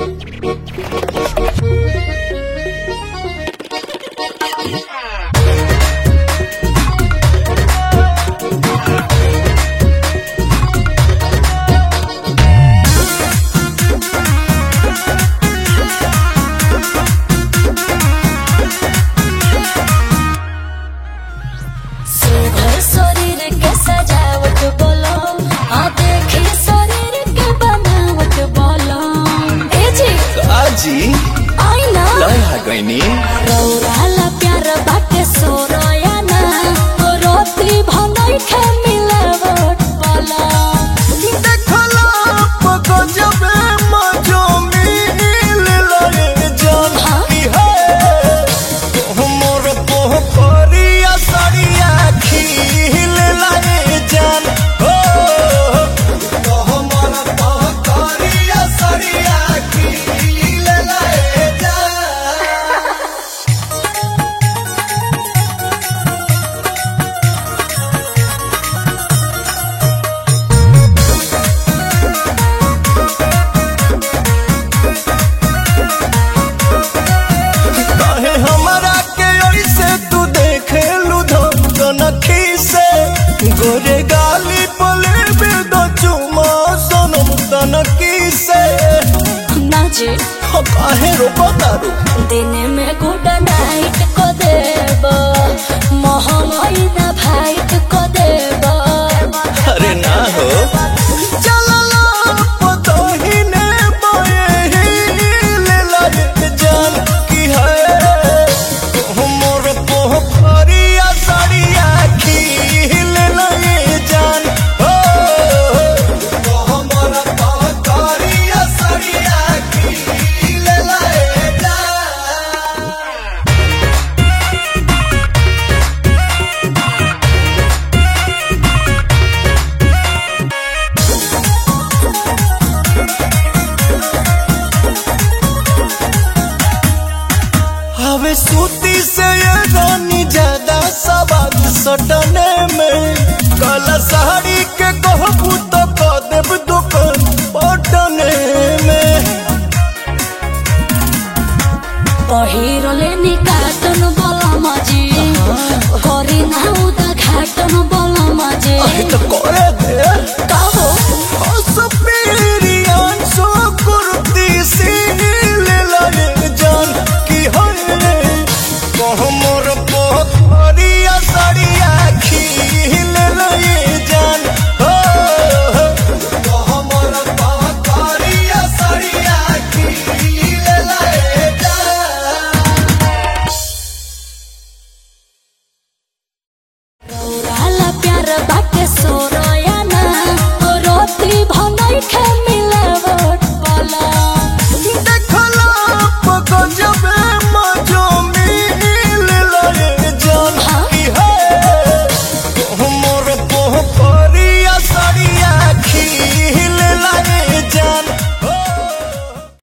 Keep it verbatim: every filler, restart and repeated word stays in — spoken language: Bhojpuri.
जी आईना लया गईनी रौराला प्यार बाटे सोरोया ना रोती भंगई खे मिलावट वाला देखला पको जब मजो मिल लगे जान की है मोर पोह परिया सरिया खिल लगे जान हो तो मोर पोह परिया सरिया गोरे गाली पले बेदो चुमा सनम तनकी से नाचे काहे रो बतारू दिन में गुड नाइट